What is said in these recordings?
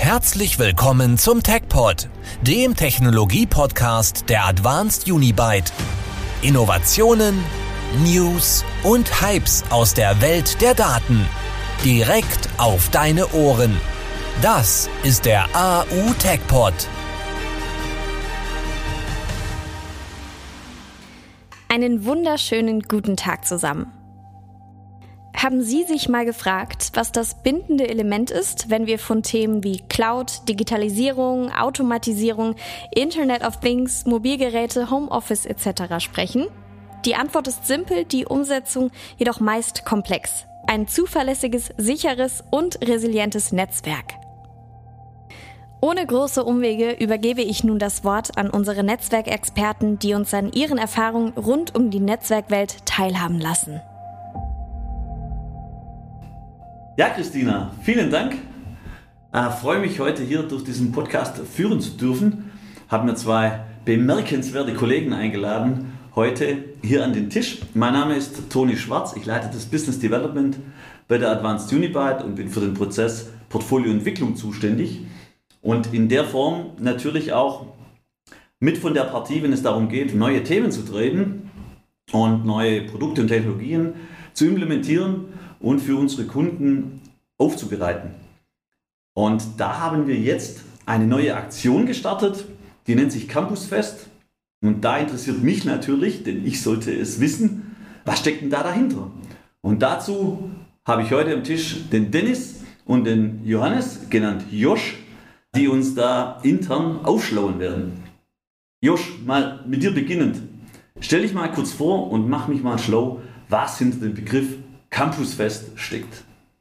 Herzlich willkommen zum TechPod, dem Technologie-Podcast der Advanced Unibyte. Innovationen, News und Hypes aus der Welt der Daten. Direkt auf deine Ohren. Das ist der AU TechPod. Einen wunderschönen guten Tag zusammen. Haben Sie sich mal gefragt, was das bindende Element ist, wenn wir von Themen wie Cloud, Digitalisierung, Automatisierung, Internet of Things, Mobilgeräte, Homeoffice etc. sprechen? Die Antwort ist simpel, die Umsetzung jedoch meist komplex. Ein zuverlässiges, sicheres und resilientes Netzwerk. Ohne große Umwege übergebe ich nun das Wort an unsere Netzwerkexperten, die uns an ihren Erfahrungen rund um die Netzwerkwelt teilhaben lassen. Ja, Christina, vielen Dank. Freue mich, heute hier durch diesen Podcast führen zu dürfen. Habe mir zwei bemerkenswerte Kollegen eingeladen, heute hier an den Tisch. Mein Name ist Toni Schwarz, ich leite das Business Development bei der Advanced Unibyte und bin für den Prozess Portfolioentwicklung zuständig. Und in der Form natürlich auch mit von der Partie, wenn es darum geht, neue Themen zu treiben und neue Produkte und Technologien zu implementieren und für unsere Kunden aufzubereiten. Und da haben wir jetzt eine neue Aktion gestartet, die nennt sich Campusfest. Und da interessiert mich natürlich, denn ich sollte es wissen, was steckt denn da dahinter? Und dazu habe ich heute am Tisch den Dennis und den Johannes, genannt Josh, die uns da intern aufschlauen werden. Josh, mal mit dir beginnend. Stell dich mal kurz vor und mach mich mal schlau, was hinter dem Begriff Campusfest steckt.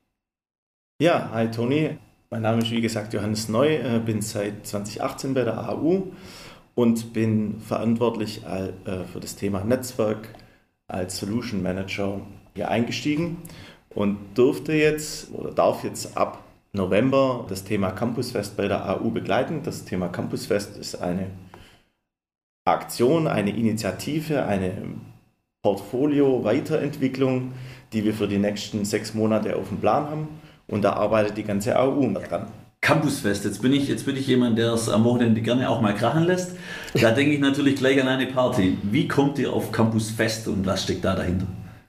Ja, hi Toni. Mein Name ist wie gesagt Johannes Neu, bin seit 2018 bei der AU und bin verantwortlich für das Thema Netzwerk als Solution Manager hier eingestiegen und darf jetzt ab November das Thema Campusfest bei der AU begleiten. Das Thema Campusfest ist eine Aktion, eine Initiative, eine Portfolio-Weiterentwicklung, die wir für die nächsten 6 Monate auf dem Plan haben. Und da arbeitet die ganze AU dran. Campusfest, jetzt bin ich jemand, der es am Wochenende gerne auch mal krachen lässt. Da denke ich natürlich gleich an eine Party. Wie kommt ihr auf Campusfest und was steckt da dahinter?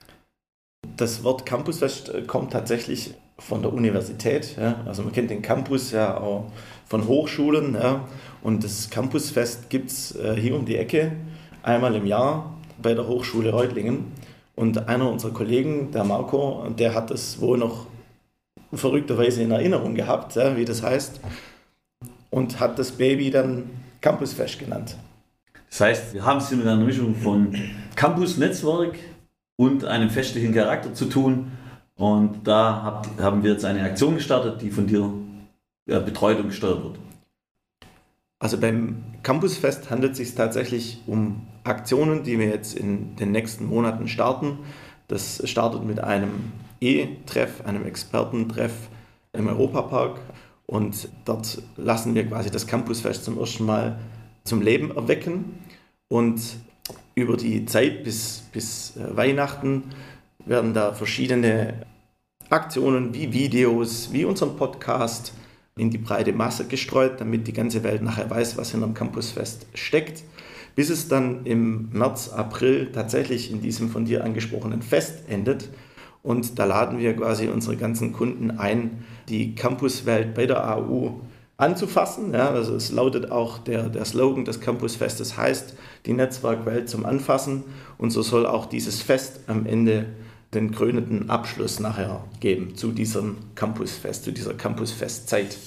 Das Wort Campusfest kommt tatsächlich von der Universität. Ja. Also man kennt den Campus ja auch von Hochschulen. Ja. Und das Campusfest gibt es hier um die Ecke einmal im Jahr bei der Hochschule Reutlingen. Und einer unserer Kollegen, der Marco, der hat das wohl noch verrückterweise in Erinnerung gehabt, ja, wie das heißt, und hat das Baby dann Campusfest genannt. Das heißt, wir haben es hier mit einer Mischung von Campus-Netzwerk und einem festlichen Charakter zu tun. Und da haben wir jetzt eine Aktion gestartet, die von dir betreut und gesteuert wird. Also beim Campusfest handelt es sich tatsächlich um Aktionen, die wir jetzt in den nächsten Monaten starten. Das startet mit einem E-Treff, einem Expertentreff im Europapark. Und dort lassen wir quasi das Campusfest zum ersten Mal zum Leben erwecken. Und über die Zeit bis Weihnachten werden da verschiedene Aktionen wie Videos, wie unseren Podcast in die breite Masse gestreut, damit die ganze Welt nachher weiß, was hinter dem Campusfest steckt, bis es dann im März, April tatsächlich in diesem von dir angesprochenen Fest endet. Und da laden wir quasi unsere ganzen Kunden ein, die Campuswelt bei der AU anzufassen. Ja, also es lautet auch der Slogan des Campusfestes heißt, die Netzwerkwelt zum Anfassen. Und so soll auch dieses Fest am Ende den krönenden Abschluss nachher geben zu diesem Campusfest, zu dieser Campusfestzeit.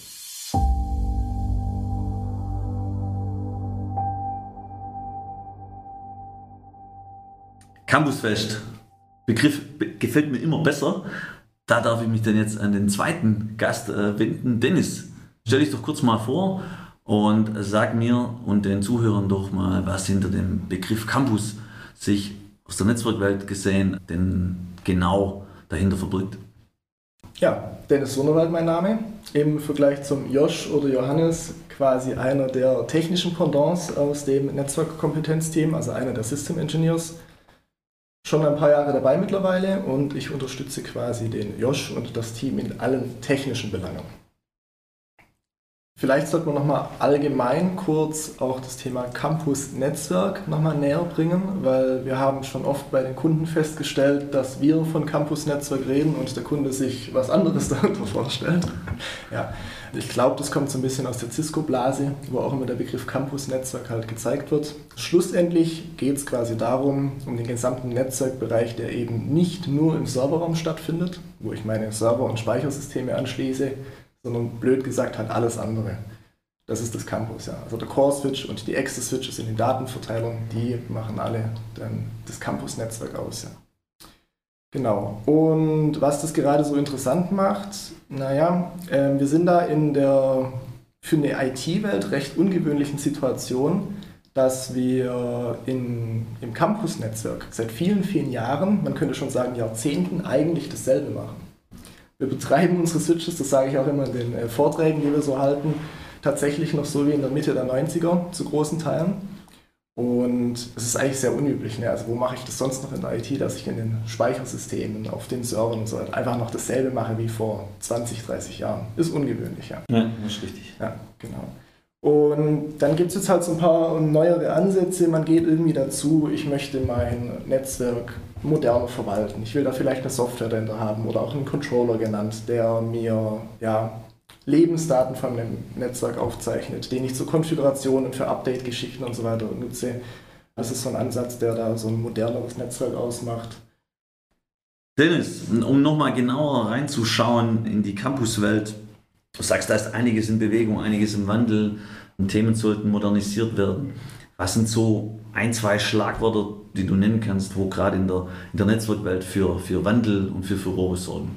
Campusfest, Begriff gefällt mir immer besser. Da darf ich mich dann jetzt an den zweiten Gast wenden. Dennis, stell dich doch kurz mal vor und sag mir und den Zuhörern doch mal, was hinter dem Begriff Campus sich aus der Netzwerkwelt gesehen denn genau dahinter verbirgt. Ja, Dennis Wunderwald mein Name. Im Vergleich zum Josh oder Johannes quasi einer der technischen Pendants aus dem Netzwerkkompetenzteam, also einer der System Engineers. Schon ein paar Jahre dabei mittlerweile und ich unterstütze quasi den Josh und das Team in allen technischen Belangen. Vielleicht sollte man nochmal allgemein kurz auch das Thema Campus-Netzwerk nochmal näher bringen, weil wir haben schon oft bei den Kunden festgestellt, dass wir von Campus-Netzwerk reden und der Kunde sich was anderes darunter vorstellt. Ja, ich glaube, das kommt so ein bisschen aus der Cisco-Blase, wo auch immer der Begriff Campus-Netzwerk halt gezeigt wird. Schlussendlich geht es quasi darum, um den gesamten Netzwerkbereich, der eben nicht nur im Serverraum stattfindet, wo ich meine Server- und Speichersysteme anschließe, sondern blöd gesagt halt alles andere. Das ist das Campus, ja. Also der Core-Switch und die Access-Switches in den Datenverteilungen, die machen alle dann das Campus-Netzwerk aus, ja. Genau. Und was das gerade so interessant macht, naja, wir sind da in der für eine IT-Welt recht ungewöhnlichen Situation, dass wir im Campus-Netzwerk seit vielen, vielen Jahren, man könnte schon sagen Jahrzehnten, eigentlich dasselbe machen. Wir betreiben unsere Switches, das sage ich auch immer in den Vorträgen, die wir so halten, tatsächlich noch so wie in der Mitte der 90er zu großen Teilen. Und es ist eigentlich sehr unüblich. Ne? Also wo mache ich das sonst noch in der IT, dass ich in den Speichersystemen, auf den Servern und so einfach noch dasselbe mache wie vor 20, 30 Jahren. Ist ungewöhnlich, ja. Ja, das ist richtig. Ja, genau. Und dann gibt es jetzt halt so ein paar neuere Ansätze. Man geht irgendwie dazu, ich möchte mein Netzwerk moderner verwalten. Ich will da vielleicht eine Software dahinter haben oder auch einen Controller genannt, der mir Lebensdaten von dem Netzwerk aufzeichnet, den ich zur Konfiguration und für Update-Geschichten und so weiter nutze. Das ist so ein Ansatz, der da so ein moderneres Netzwerk ausmacht. Dennis, um nochmal genauer reinzuschauen in die Campuswelt, du sagst, da ist einiges in Bewegung, einiges im Wandel und Themen sollten modernisiert werden. Was sind so ein, zwei Schlagwörter, die du nennen kannst, wo gerade in der Netzwerkwelt für Wandel und für Furore sorgen?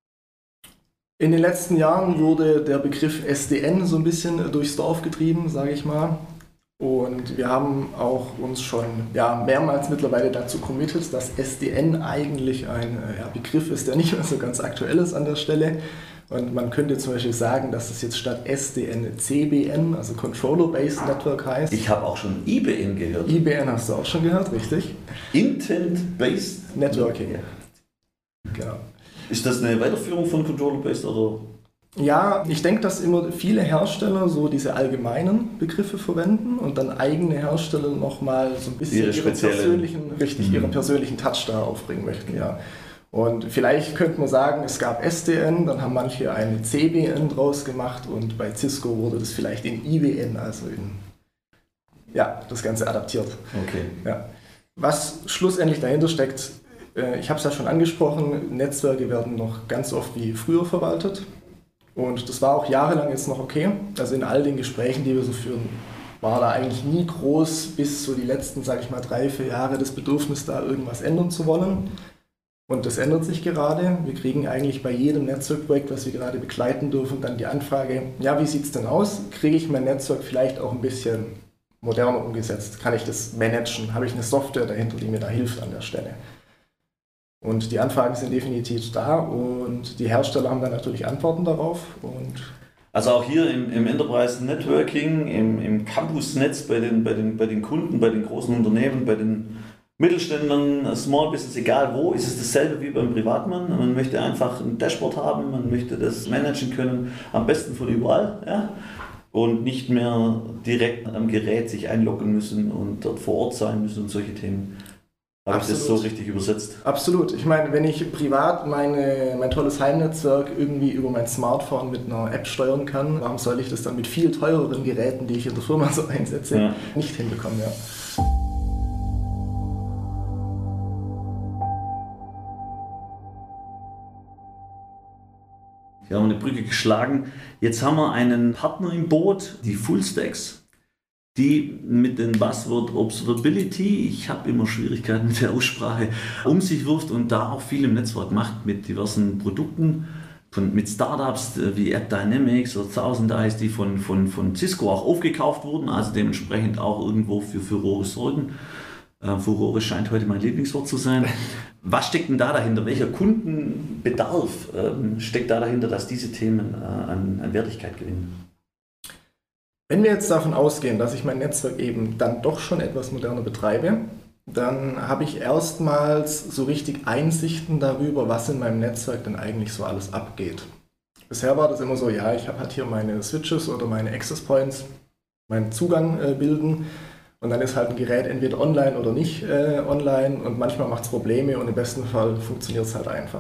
In den letzten Jahren wurde der Begriff SDN so ein bisschen durchs Dorf getrieben, sage ich mal. Und wir haben auch uns schon mehrmals mittlerweile dazu committed, dass SDN eigentlich ein Begriff ist, der nicht mehr so ganz aktuell ist an der Stelle. Und man könnte zum Beispiel sagen, dass es jetzt statt SDN CBN, also Controller-Based Network heißt. Ich habe auch schon IBN gehört. IBN hast du auch schon gehört, richtig? Intent-Based Networking. Genau. Ist das eine Weiterführung von Controller-Based oder? Ja, ich denke, dass immer viele Hersteller so diese allgemeinen Begriffe verwenden und dann eigene Hersteller nochmal so ein bisschen ihren persönlichen Touch da aufbringen möchten, ja. Und vielleicht könnte man sagen, es gab SDN, dann haben manche eine CBN draus gemacht und bei Cisco wurde das vielleicht in IBN, also das Ganze adaptiert. Okay. Ja. Was schlussendlich dahinter steckt, ich habe es ja schon angesprochen, Netzwerke werden noch ganz oft wie früher verwaltet und das war auch jahrelang jetzt noch okay. Also in all den Gesprächen, die wir so führen, war da eigentlich nie groß bis so die letzten, 3-4 Jahre das Bedürfnis, da irgendwas ändern zu wollen. Und das ändert sich gerade. Wir kriegen eigentlich bei jedem Netzwerkprojekt, was wir gerade begleiten dürfen, dann die Anfrage, wie sieht es denn aus? Kriege ich mein Netzwerk vielleicht auch ein bisschen moderner umgesetzt? Kann ich das managen? Habe ich eine Software dahinter, die mir da hilft an der Stelle? Und die Anfragen sind definitiv da und die Hersteller haben dann natürlich Antworten darauf. Also auch hier im Enterprise Networking, im Campusnetz bei den Kunden, bei den großen Unternehmen, bei den Mittelständlern, Small Business, egal wo, ist es dasselbe wie beim Privatmann. Man möchte einfach ein Dashboard haben, man möchte das managen können, am besten von überall, ja? Und nicht mehr direkt am Gerät sich einloggen müssen und dort vor Ort sein müssen und solche Themen. Habe ich das so richtig übersetzt? Absolut. Ich meine, wenn ich privat mein tolles Heimnetzwerk irgendwie über mein Smartphone mit einer App steuern kann, warum soll ich das dann mit viel teureren Geräten, die ich in der Firma so einsetze, nicht hinbekommen? Ja. Wir haben eine Brücke geschlagen. Jetzt haben wir einen Partner im Boot, die Fullstacks, die mit dem Buzzword Observability, ich habe immer Schwierigkeiten mit der Aussprache, um sich wirft und da auch viel im Netzwerk macht mit diversen Produkten, mit Startups wie AppDynamics oder Thousand Eyes, die von Cisco auch aufgekauft wurden, also dementsprechend auch irgendwo für Furore sorgen. Furore scheint heute mein Lieblingswort zu sein. Was steckt denn da dahinter? Welcher Kundenbedarf steckt da dahinter, dass diese Themen an Wertigkeit gewinnen? Wenn wir jetzt davon ausgehen, dass ich mein Netzwerk eben dann doch schon etwas moderner betreibe, dann habe ich erstmals so richtig Einsichten darüber, was in meinem Netzwerk denn eigentlich so alles abgeht. Bisher war das immer so, ja, ich habe halt hier meine Switches oder meine Access Points, meinen Zugang bilden und dann ist halt ein Gerät entweder online oder nicht online und manchmal macht es Probleme und im besten Fall funktioniert es halt einfach.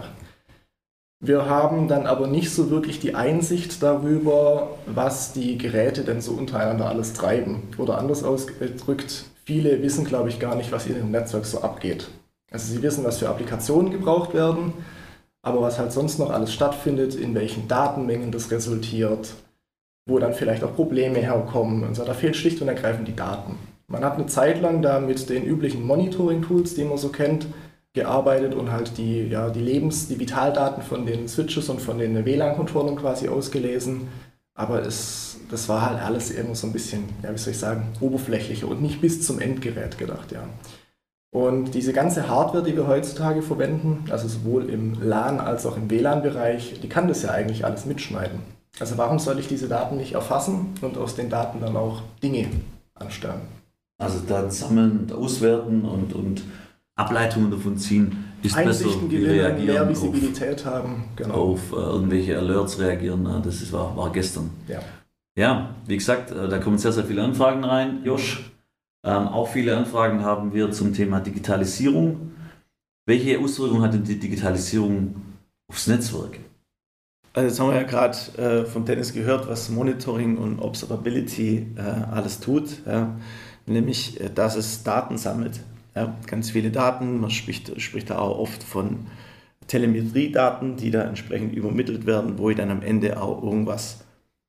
Wir haben dann aber nicht so wirklich die Einsicht darüber, was die Geräte denn so untereinander alles treiben. Oder anders ausgedrückt, viele wissen, glaube ich, gar nicht, was in dem Netzwerk so abgeht. Also sie wissen, was für Applikationen gebraucht werden, aber was halt sonst noch alles stattfindet, in welchen Datenmengen das resultiert, wo dann vielleicht auch Probleme herkommen und so, da fehlt schlicht und ergreifend die Daten. Man hat eine Zeit lang da mit den üblichen Monitoring-Tools, die man so kennt, gearbeitet und halt die Vitaldaten von den Switches und von den WLAN-Controllern quasi ausgelesen, aber das war halt alles immer so ein bisschen, ja, wie soll ich sagen, oberflächlicher und nicht bis zum Endgerät gedacht, ja. Und diese ganze Hardware, die wir heutzutage verwenden, also sowohl im LAN als auch im WLAN-Bereich, die kann das ja eigentlich alles mitschneiden. Also warum soll ich diese Daten nicht erfassen und aus den Daten dann auch Dinge anstellen? Also Daten sammeln und auswerten und Ableitungen davon ziehen, ist Einsichten besser, gewinnen, mehr Visibilität haben. Genau. Auf irgendwelche Alerts reagieren. Das war gestern. Ja, wie gesagt, da kommen sehr, sehr viele Anfragen rein, Josh. Auch viele Anfragen haben wir zum Thema Digitalisierung. Welche Auswirkungen hat denn die Digitalisierung aufs Netzwerk? Also jetzt haben wir ja gerade von Dennis gehört, was Monitoring und Observability alles tut. Ja. Nämlich, dass es Daten sammelt. Ja, ganz viele Daten, man spricht da auch oft von Telemetriedaten, die da entsprechend übermittelt werden, wo ich dann am Ende auch irgendwas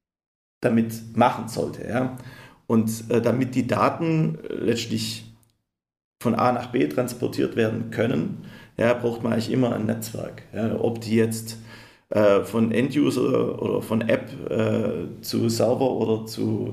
damit machen sollte. Ja. Und damit die Daten letztlich von A nach B transportiert werden können, ja, braucht man eigentlich immer ein Netzwerk. Ja. Ob die jetzt von End-User oder von App zu Server oder zu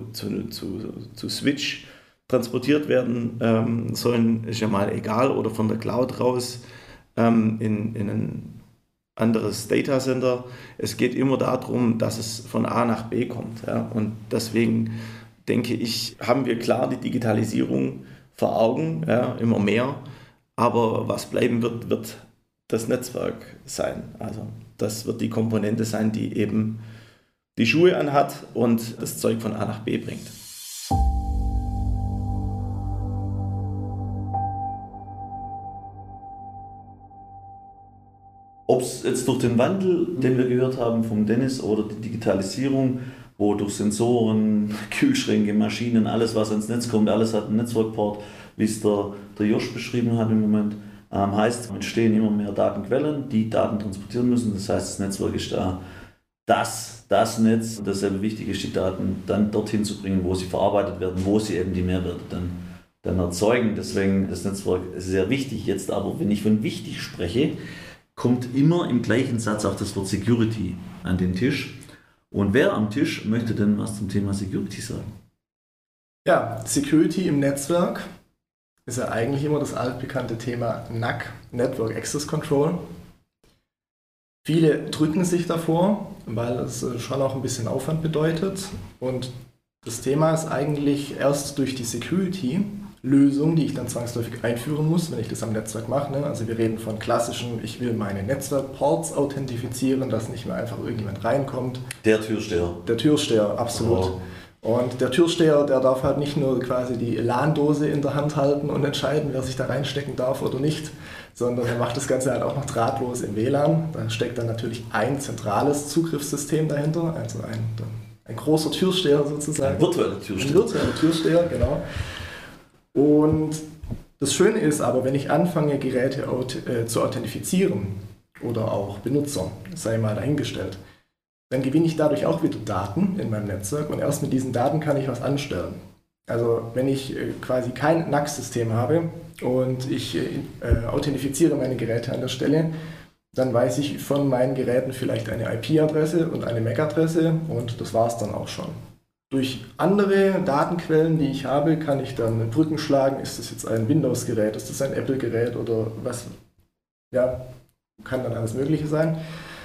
Switch transportiert werden sollen, ist ja mal egal, oder von der Cloud raus in ein anderes Data Center. Es geht immer darum, dass es von A nach B kommt. Ja? Und deswegen denke ich, haben wir klar die Digitalisierung vor Augen, ja, immer mehr, aber was bleiben wird das Netzwerk sein. Also das wird die Komponente sein, die eben die Schuhe anhat und das Zeug von A nach B bringt. Ob es jetzt durch den Wandel, den wir gehört haben vom Dennis, oder die Digitalisierung, wo durch Sensoren, Kühlschränke, Maschinen, alles was ans Netz kommt, alles hat einen Netzwerkport, wie es der Josh beschrieben hat im Moment, heißt, entstehen immer mehr Datenquellen, die Daten transportieren müssen. Das heißt, das Netzwerk ist da das Netz, und dasselbe wichtig ist, die Daten dann dorthin zu bringen, wo sie verarbeitet werden, wo sie eben die Mehrwerte dann erzeugen. Deswegen das Netzwerk ist sehr wichtig. Jetzt aber, wenn ich von wichtig spreche, kommt immer im gleichen Satz auch das Wort Security an den Tisch. Und wer am Tisch möchte denn was zum Thema Security sagen? Ja, Security im Netzwerk ist ja eigentlich immer das altbekannte Thema NAC, Network Access Control. Viele drücken sich davor, weil es schon auch ein bisschen Aufwand bedeutet. Und das Thema ist eigentlich erst durch die Security-Lösung, die ich dann zwangsläufig einführen muss, wenn ich das am Netzwerk mache. Ne? Also wir reden von klassischen, ich will meine Netzwerkports authentifizieren, dass nicht mehr einfach irgendjemand reinkommt. Der Türsteher. Der Türsteher, absolut. Oh. Und der Türsteher, der darf halt nicht nur quasi die LAN-Dose in der Hand halten und entscheiden, wer sich da reinstecken darf oder nicht, sondern er macht das Ganze halt auch noch drahtlos im WLAN. Da steckt dann natürlich ein zentrales Zugriffssystem dahinter, also ein großer Türsteher sozusagen. Ein virtueller Türsteher. Ein virtueller Türsteher, genau. Und das Schöne ist aber, wenn ich anfange, Geräte zu authentifizieren oder auch Benutzer, sei mal dahingestellt, dann gewinne ich dadurch auch wieder Daten in meinem Netzwerk und erst mit diesen Daten kann ich was anstellen. Also wenn ich quasi kein NAC-System habe und ich authentifiziere meine Geräte an der Stelle, dann weiß ich von meinen Geräten vielleicht eine IP-Adresse und eine MAC-Adresse und das war es dann auch schon. Durch andere Datenquellen, die ich habe, kann ich dann Brücken schlagen. Ist das jetzt ein Windows-Gerät, ist das ein Apple-Gerät oder was? Ja, kann dann alles Mögliche sein.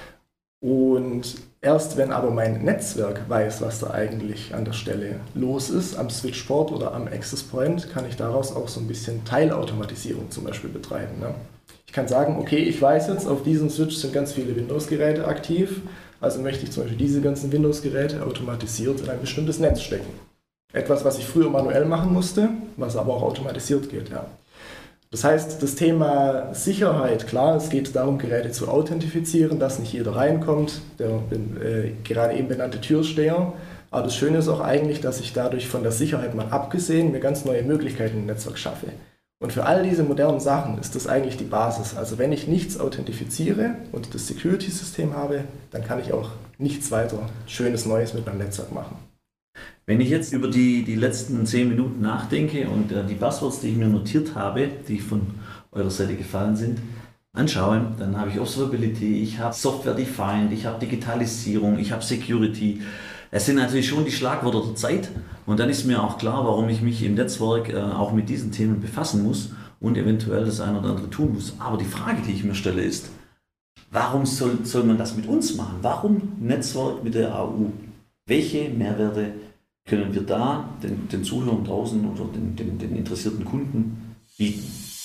Und erst wenn aber mein Netzwerk weiß, was da eigentlich an der Stelle los ist, am Switchport oder am Access Point, kann ich daraus auch so ein bisschen Teilautomatisierung zum Beispiel betreiben. Ne? Ich kann sagen, okay, ich weiß jetzt, auf diesem Switch sind ganz viele Windows-Geräte aktiv, Also möchte ich zum Beispiel diese ganzen Windows-Geräte automatisiert in ein bestimmtes Netz stecken. Etwas, was ich früher manuell machen musste, was aber auch automatisiert geht. Ja. Das heißt, das Thema Sicherheit, klar, es geht darum, Geräte zu authentifizieren, dass nicht jeder reinkommt, der gerade eben benannte Türsteher. Aber das Schöne ist auch eigentlich, dass ich dadurch von der Sicherheit mal abgesehen mir ganz neue Möglichkeiten im Netzwerk schaffe. Und für all diese modernen Sachen ist das eigentlich die Basis. Also wenn ich nichts authentifiziere und das Security-System habe, dann kann ich auch nichts weiter Schönes Neues mit meinem Netzwerk machen. Wenn ich jetzt über die letzten 10 Minuten nachdenke und die Buzzwords, die ich mir notiert habe, die von eurer Seite gefallen sind, anschaue, dann habe ich Observability, ich habe Software-Defined, ich habe Digitalisierung, ich habe Security. Es sind natürlich schon die Schlagwörter der Zeit und dann ist mir auch klar, warum ich mich im Netzwerk auch mit diesen Themen befassen muss und eventuell das eine oder andere tun muss. Aber die Frage, die ich mir stelle, ist, warum soll man das mit uns machen? Warum Netzwerk mit der AU? Welche Mehrwerte können wir da den Zuhörern draußen oder den interessierten Kunden bieten?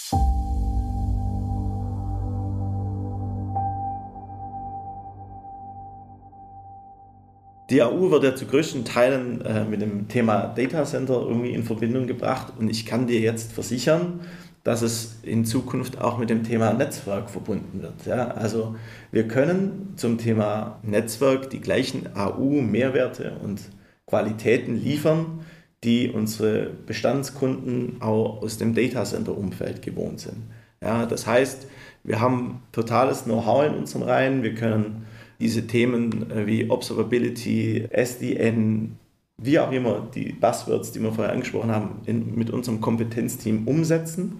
Die AU wird ja zu größten Teilen mit dem Thema Data Center irgendwie in Verbindung gebracht und ich kann dir jetzt versichern, dass es in Zukunft auch mit dem Thema Netzwerk verbunden wird. Ja, also wir können zum Thema Netzwerk die gleichen AU-Mehrwerte und Qualitäten liefern, die unsere Bestandskunden auch aus dem Data Center-Umfeld gewohnt sind. Ja, das heißt, wir haben totales Know-how in unseren Reihen, wir können diese Themen wie Observability, SDN, wie auch immer die Buzzwords, die wir vorher angesprochen haben, mit unserem Kompetenzteam umsetzen.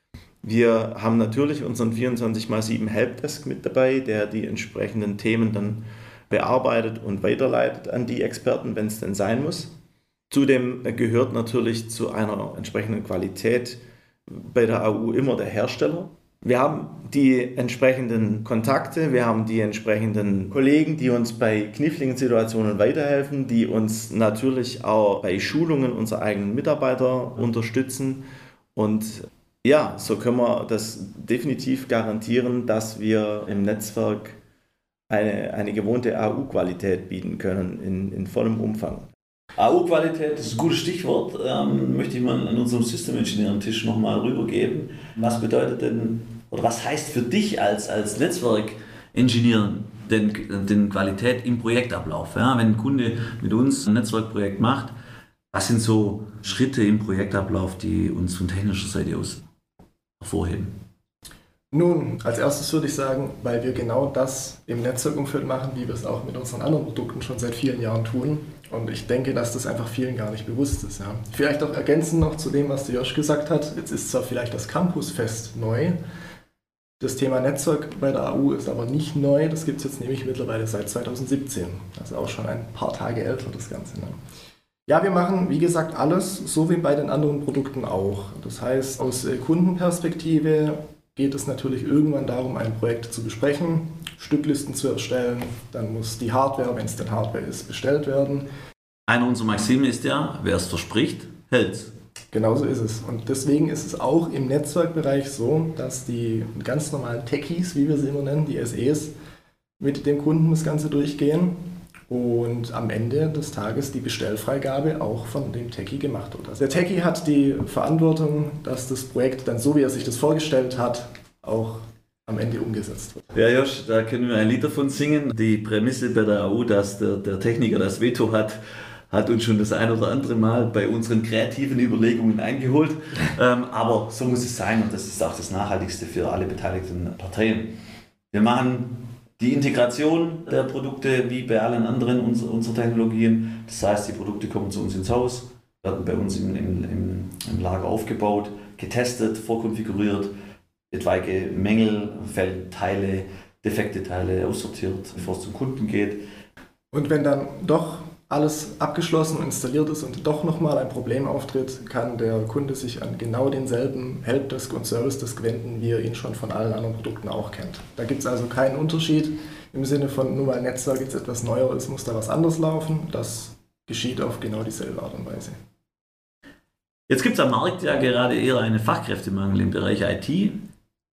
Wir haben natürlich unseren 24x7 Helpdesk mit dabei, der die entsprechenden Themen dann bearbeitet und weiterleitet an die Experten, wenn es denn sein muss. Zudem gehört natürlich zu einer entsprechenden Qualität bei der AU immer der Hersteller. Wir haben die entsprechenden Kontakte, wir haben die entsprechenden Kollegen, die uns bei kniffligen Situationen weiterhelfen, die uns natürlich auch bei Schulungen unserer eigenen Mitarbeiter unterstützen. Und ja, so können wir das definitiv garantieren, dass wir im Netzwerk eine gewohnte AU-Qualität bieten können in vollem Umfang. AU-Qualität ist ein gutes Stichwort, möchte ich mal an unserem System Engineering Tisch nochmal rübergeben. Was bedeutet denn, oder was heißt für dich als Netzwerk-Engineer denn Qualität im Projektablauf? Ja, wenn ein Kunde mit uns ein Netzwerkprojekt macht, was sind so Schritte im Projektablauf, die uns von technischer Seite aus hervorheben? Nun, als erstes würde ich sagen, weil wir genau das im Netzwerkumfeld machen, wie wir es auch mit unseren anderen Produkten schon seit vielen Jahren tun. Und ich denke, dass das einfach vielen gar nicht bewusst ist. Ja. Vielleicht auch ergänzend noch zu dem, was der Josh gesagt hat. Jetzt ist zwar vielleicht das Campusfest neu. Das Thema Netzwerk bei der AU ist aber nicht neu. Das gibt es jetzt nämlich mittlerweile seit 2017. Also auch schon ein paar Tage älter, das Ganze. Ne? Ja, wir machen, wie gesagt, alles, so wie bei den anderen Produkten auch. Das heißt, aus Kundenperspektive geht es natürlich irgendwann darum, ein Projekt zu besprechen, Stücklisten zu erstellen. Dann muss die Hardware, wenn es denn Hardware ist, bestellt werden. Eine unserer Maxime ist ja, wer es verspricht, hält's. Genauso ist es. Und deswegen ist es auch im Netzwerkbereich so, dass die ganz normalen Techies, wie wir sie immer nennen, die SEs, mit dem Kunden das Ganze durchgehen und am Ende des Tages die Bestellfreigabe auch von dem Techie gemacht wird. Also der Techie hat die Verantwortung, dass das Projekt dann so, wie er sich das vorgestellt hat, auch am Ende umgesetzt wird. Ja, Josh, da können wir ein Lied davon singen. Die Prämisse bei der AU, dass der Techniker das Veto hat uns schon das ein oder andere Mal bei unseren kreativen Überlegungen eingeholt. Aber so muss es sein und das ist auch das Nachhaltigste für alle beteiligten Parteien. Wir machen die Integration der Produkte wie bei allen anderen unserer Technologien. Das heißt, die Produkte kommen zu uns ins Haus, werden bei uns im Lager aufgebaut, getestet, vorkonfiguriert, etwaige Mängel, Teile, defekte Teile aussortiert, bevor es zum Kunden geht. Und wenn dann doch alles abgeschlossen und installiert ist und doch nochmal ein Problem auftritt, kann der Kunde sich an genau denselben Helpdesk und Servicedesk wenden, wie er ihn schon von allen anderen Produkten auch kennt. Da gibt es also keinen Unterschied im Sinne von, nur weil Netzwerk jetzt etwas neuer ist, muss da was anderes laufen. Das geschieht auf genau dieselbe Art und Weise. Jetzt gibt es am Markt ja gerade eher einen Fachkräftemangel im Bereich IT.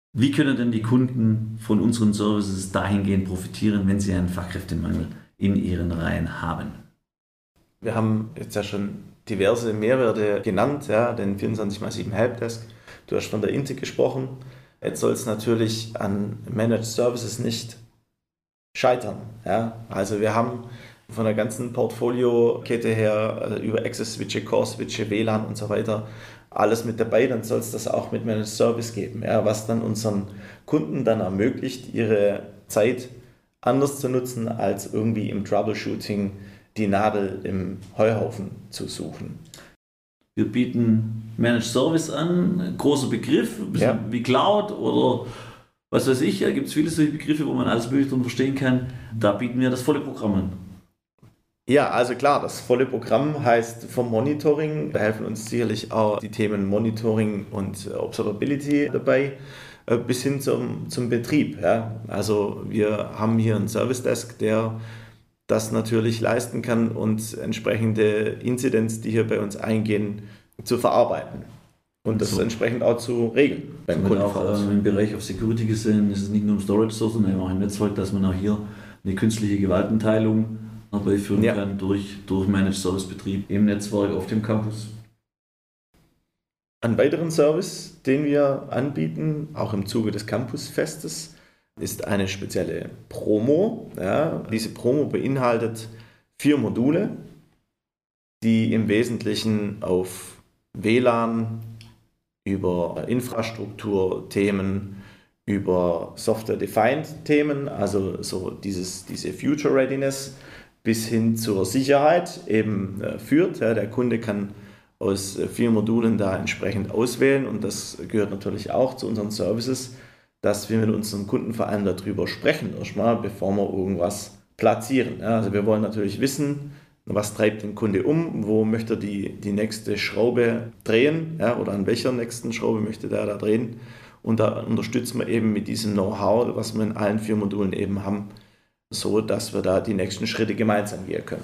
Wie können denn die Kunden von unseren Services dahingehend profitieren, wenn sie einen Fachkräftemangel in ihren Reihen haben? Wir haben jetzt ja schon diverse Mehrwerte genannt, ja, den 24x7 Helpdesk. Du hast von der Intec gesprochen. Jetzt soll es natürlich an Managed Services nicht scheitern. Ja. Also wir haben von der ganzen Portfoliokette her über Access-Switche, Core-Switche, WLAN und so weiter alles mit dabei. Dann soll es das auch mit Managed Service geben, ja, was dann unseren Kunden dann ermöglicht, ihre Zeit anders zu nutzen, als irgendwie im Troubleshooting die Nadel im Heuhaufen zu suchen. Wir bieten Managed Service an, großer Begriff, ein bisschen wie Cloud oder was weiß ich, da gibt es viele solche Begriffe, wo man alles mögliche drin verstehen kann. Da bieten wir das volle Programm an. Ja, also klar, das volle Programm heißt vom Monitoring, da helfen uns sicherlich auch die Themen Monitoring und Observability dabei, bis hin zum Betrieb. Ja. Also wir haben hier einen Service Desk, der das natürlich leisten kann und entsprechende Inzidenz, die hier bei uns eingehen, zu verarbeiten und das entsprechend auch zu regeln beim Kunden. Auch im Bereich of Security gesehen ist es nicht nur im Storage, sondern auch im Netzwerk, dass man auch hier eine künstliche Gewaltenteilung herbeiführen kann durch Managed Service Betrieb im Netzwerk auf dem Campus. Ein weiteren Service, den wir anbieten, auch im Zuge des Campusfestes, ist eine spezielle Promo. Ja, diese Promo beinhaltet 4 Module, die im Wesentlichen auf WLAN, über Infrastrukturthemen, über Software-Defined-Themen, also so diese Future Readiness bis hin zur Sicherheit eben führt. Ja, der Kunde kann aus 4 Modulen da entsprechend auswählen und das gehört natürlich auch zu unseren Services, dass wir mit unseren Kunden vor allem darüber sprechen, erstmal, bevor wir irgendwas platzieren. Ja, also wir wollen natürlich wissen, was treibt den Kunde um, wo möchte er die nächste Schraube drehen, ja, oder an welcher nächsten Schraube möchte der da drehen. Und da unterstützen wir eben mit diesem Know-how, was wir in allen 4 Modulen eben haben, so dass wir da die nächsten Schritte gemeinsam gehen können.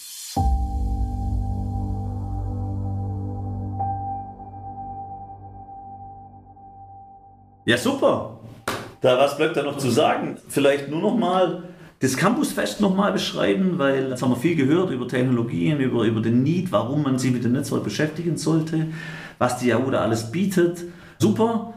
Ja, super. Was bleibt da noch zu sagen? Vielleicht nur noch mal das Campusfest noch mal beschreiben, weil jetzt haben wir viel gehört über Technologien, über den Need, warum man sich mit dem Netzwerk beschäftigen sollte, was die AU da alles bietet. Super.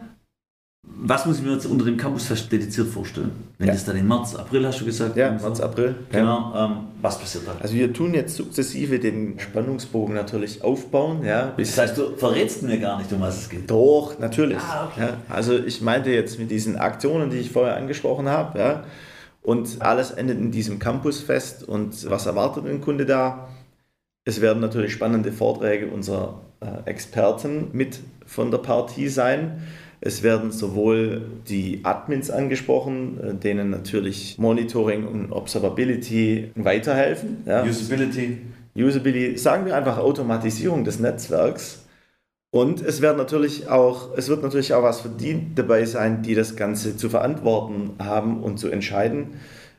Was muss ich mir jetzt unter dem Campusfest dediziert vorstellen? Wenn das dann im März, April, hast du gesagt? Ja, März, April. Genau. Ja. Was passiert da? Also wir tun jetzt sukzessive den Spannungsbogen natürlich aufbauen. Ja, das heißt, du verrätst mir gar nicht, um was es geht? Doch, natürlich. Okay. Ja, also ich meinte jetzt mit diesen Aktionen, die ich vorher angesprochen habe, ja, und alles endet in diesem Campusfest. Und was erwartet ein Kunde da? Es werden natürlich spannende Vorträge unserer Experten mit von der Partie sein. Es werden sowohl die Admins angesprochen, denen natürlich Monitoring und Observability weiterhelfen. Ja. Usability, sagen wir einfach Automatisierung des Netzwerks. Und es wird natürlich auch was für die dabei sein, die das Ganze zu verantworten haben und zu entscheiden.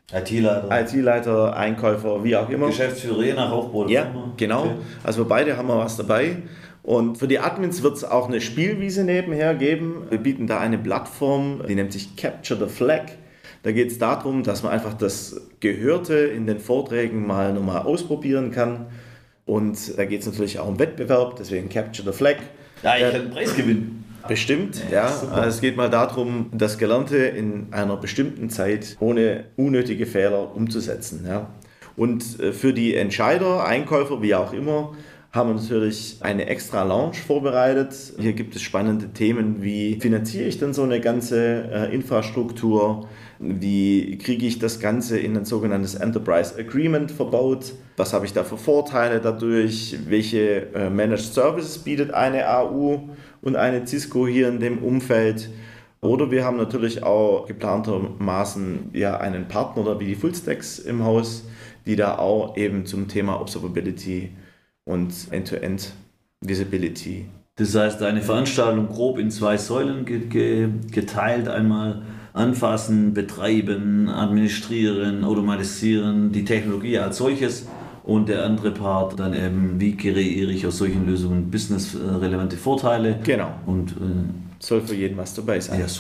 IT-Leiter, Einkäufer, wie auch immer. Geschäftsführer, je nach Aufbau. Ja, genau. Okay. Also beide haben wir was dabei. Und für die Admins wird es auch eine Spielwiese nebenher geben. Wir bieten da eine Plattform, die nennt sich Capture the Flag. Da geht es darum, dass man einfach das Gehörte in den Vorträgen nochmal ausprobieren kann. Und da geht es natürlich auch um Wettbewerb, deswegen Capture the Flag. Ja, ich kann einen Preis gewinnen. Bestimmt, ja. Also es geht mal darum, das Gelernte in einer bestimmten Zeit ohne unnötige Fehler umzusetzen. Ja. Und für die Entscheider, Einkäufer, wie auch immer, haben wir natürlich eine extra Lounge vorbereitet. Hier gibt es spannende Themen wie, finanziere ich denn so eine ganze Infrastruktur? Wie kriege ich das Ganze in ein sogenanntes Enterprise Agreement verbaut? Was habe ich da für Vorteile dadurch? Welche Managed Services bietet eine AU und eine Cisco hier in dem Umfeld? Oder wir haben natürlich auch geplantermaßen einen Partner oder wie die Fullstacks im Haus, die da auch eben zum Thema Observability und End-to-End Visibility. Das heißt, eine Veranstaltung grob in 2 Säulen geteilt, einmal anfassen, betreiben, administrieren, automatisieren, die Technologie als solches und der andere Part dann eben, wie kreiere ich aus solchen Lösungen businessrelevante Vorteile. Genau. Und soll für jeden was dabei sein. Ja, super.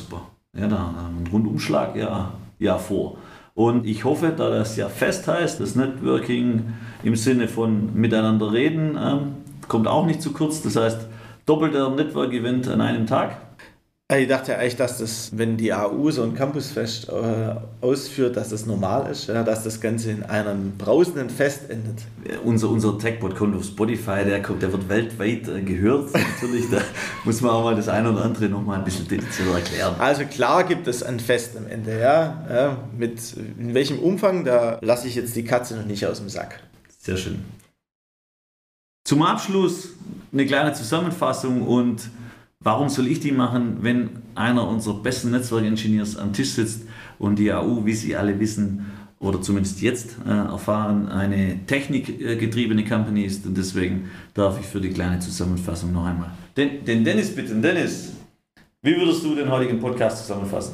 Ja, da haben wir einen Rundumschlag ja vor. Und ich hoffe, da das ja fest heißt, das Networking im Sinne von miteinander reden, kommt auch nicht zu kurz. Das heißt, doppelter Network-Event an einem Tag. Ich dachte ja eigentlich, dass das, wenn die AU so ein Campusfest ausführt, dass das normal ist, ja, dass das Ganze in einem brausenden Fest endet. Unser TechPod kommt auf Spotify, der wird weltweit gehört. Natürlich, da muss man auch mal das eine oder andere noch mal ein bisschen detaillierter erklären. Also klar gibt es ein Fest am Ende, ja. In welchem Umfang, da lasse ich jetzt die Katze noch nicht aus dem Sack. Sehr schön. Zum Abschluss eine kleine Zusammenfassung und warum soll ich die machen, wenn einer unserer besten Netzwerk-Engineers am Tisch sitzt und die AU, wie Sie alle wissen, oder zumindest jetzt erfahren, eine technikgetriebene Company ist und deswegen darf ich für die kleine Zusammenfassung noch einmal den Dennis bitten. Dennis, wie würdest du den heutigen Podcast zusammenfassen?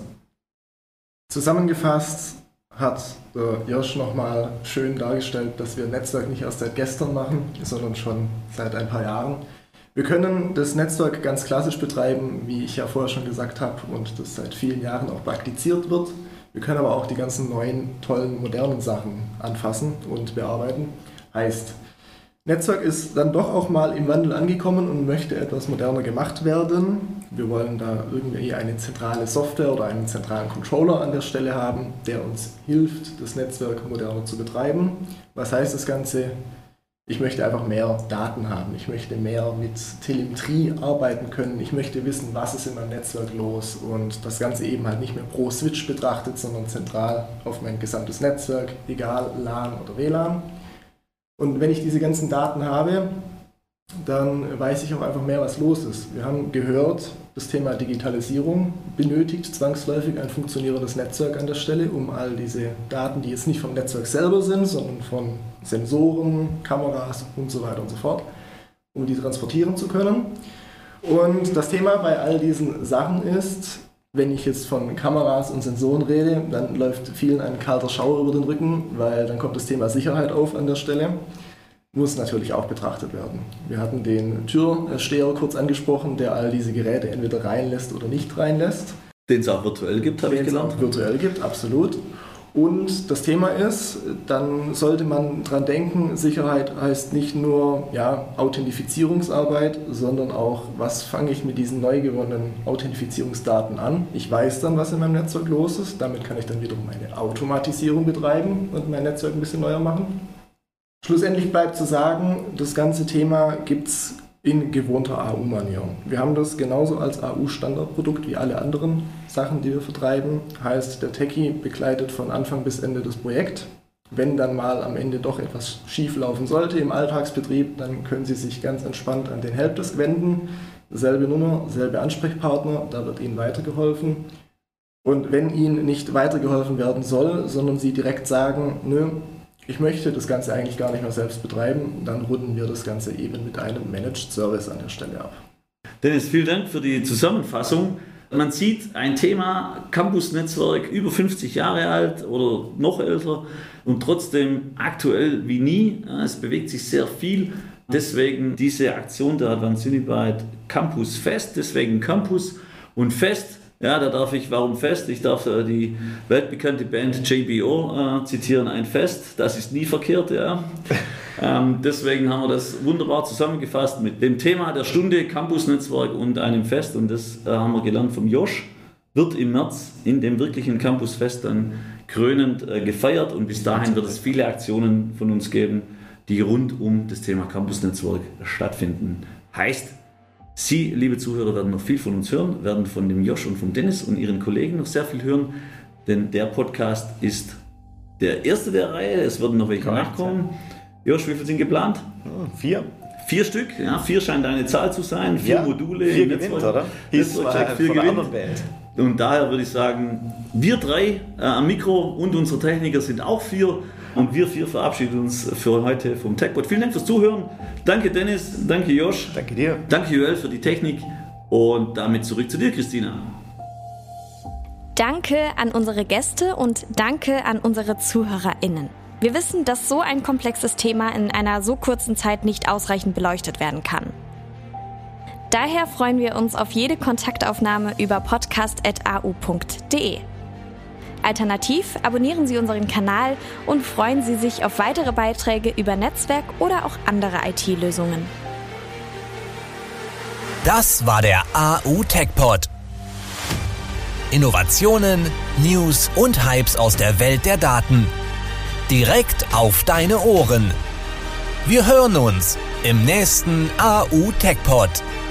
Zusammengefasst hat Josh nochmal schön dargestellt, dass wir Netzwerk nicht erst seit gestern machen, sondern schon seit ein paar Jahren. Wir können das Netzwerk ganz klassisch betreiben, wie ich ja vorher schon gesagt habe, und das seit vielen Jahren auch praktiziert wird. Wir können aber auch die ganzen neuen, tollen, modernen Sachen anfassen und bearbeiten. Heißt, Netzwerk ist dann doch auch mal im Wandel angekommen und möchte etwas moderner gemacht werden. Wir wollen da irgendwie eine zentrale Software oder einen zentralen Controller an der Stelle haben, der uns hilft, das Netzwerk moderner zu betreiben. Was heißt das Ganze? Ich möchte einfach mehr Daten haben, ich möchte mehr mit Telemetrie arbeiten können, ich möchte wissen, was ist in meinem Netzwerk los und das Ganze eben halt nicht mehr pro Switch betrachtet, sondern zentral auf mein gesamtes Netzwerk, egal LAN oder WLAN. Und wenn ich diese ganzen Daten habe, dann weiß ich auch einfach mehr, was los ist. Wir haben gehört, das Thema Digitalisierung benötigt zwangsläufig ein funktionierendes Netzwerk an der Stelle, um all diese Daten, die jetzt nicht vom Netzwerk selber sind, sondern von Sensoren, Kameras und so weiter und so fort, um die transportieren zu können. Und das Thema bei all diesen Sachen ist, wenn ich jetzt von Kameras und Sensoren rede, dann läuft vielen ein kalter Schauer über den Rücken, weil dann kommt das Thema Sicherheit auf an der Stelle. Muss natürlich auch betrachtet werden. Wir hatten den Türsteher kurz angesprochen, der all diese Geräte entweder reinlässt oder nicht reinlässt. Den es auch virtuell gibt, habe ich gelernt. Den es auch virtuell gibt, absolut. Und das Thema ist, dann sollte man dran denken, Sicherheit heißt nicht nur Authentifizierungsarbeit, sondern auch, was fange ich mit diesen neu gewonnenen Authentifizierungsdaten an. Ich weiß dann, was in meinem Netzwerk los ist. Damit kann ich dann wiederum eine Automatisierung betreiben und mein Netzwerk ein bisschen neuer machen. Schlussendlich bleibt zu sagen, das ganze Thema gibt es in gewohnter AU-Manier. Wir haben das genauso als AU-Standardprodukt wie alle anderen Sachen, die wir vertreiben. Heißt, der Techie begleitet von Anfang bis Ende das Projekt. Wenn dann mal am Ende doch etwas schief laufen sollte im Alltagsbetrieb, dann können Sie sich ganz entspannt an den Helpdesk wenden. Selbe Nummer, selbe Ansprechpartner, da wird Ihnen weitergeholfen. Und wenn Ihnen nicht weitergeholfen werden soll, sondern Sie direkt sagen, nö, ich möchte das Ganze eigentlich gar nicht mehr selbst betreiben, dann runden wir das Ganze eben mit einem Managed Service an der Stelle ab. Dennis, vielen Dank für die Zusammenfassung. Man sieht ein Thema, Campus-Netzwerk, über 50 Jahre alt oder noch älter und trotzdem aktuell wie nie. Es bewegt sich sehr viel. Deswegen diese Aktion der Advanced Unibyte Campus Fest, deswegen Campus und Fest. Ja, da darf ich, warum Fest? Ich darf die weltbekannte Band JBO zitieren, ein Fest, das ist nie verkehrt. Ja. Deswegen haben wir das wunderbar zusammengefasst mit dem Thema der Stunde Campusnetzwerk und einem Fest. Und das haben wir gelernt vom Josh. Wird im März in dem wirklichen Campusfest dann krönend gefeiert. Und bis dahin wird es viele Aktionen von uns geben, die rund um das Thema Campusnetzwerk stattfinden. Heißt, Sie, liebe Zuhörer, werden noch viel von uns hören, werden von dem Josh und vom Dennis und ihren Kollegen noch sehr viel hören, denn der Podcast ist der erste der Reihe, es werden noch welche nachkommen. Josh, wie viele sind geplant? 4. 4 Stück, ja, 4 scheint eine Zahl zu sein, 4 Module. 4 gewinnt, oder? Netzwerk 4 gewinnt. Und daher würde ich sagen, wir 3 am Mikro und unsere Techniker sind auch 4. Und wir 4 verabschieden uns für heute vom TechPod. Vielen Dank fürs Zuhören. Danke Dennis, danke Josh. Danke dir. Danke Joel für die Technik. Und damit zurück zu dir, Christina. Danke an unsere Gäste und danke an unsere ZuhörerInnen. Wir wissen, dass so ein komplexes Thema in einer so kurzen Zeit nicht ausreichend beleuchtet werden kann. Daher freuen wir uns auf jede Kontaktaufnahme über podcast@au.de. Alternativ abonnieren Sie unseren Kanal und freuen Sie sich auf weitere Beiträge über Netzwerk oder auch andere IT-Lösungen. Das war der AU Tech Pod. Innovationen, News und Hypes aus der Welt der Daten. Direkt auf deine Ohren. Wir hören uns im nächsten AU Tech Pod.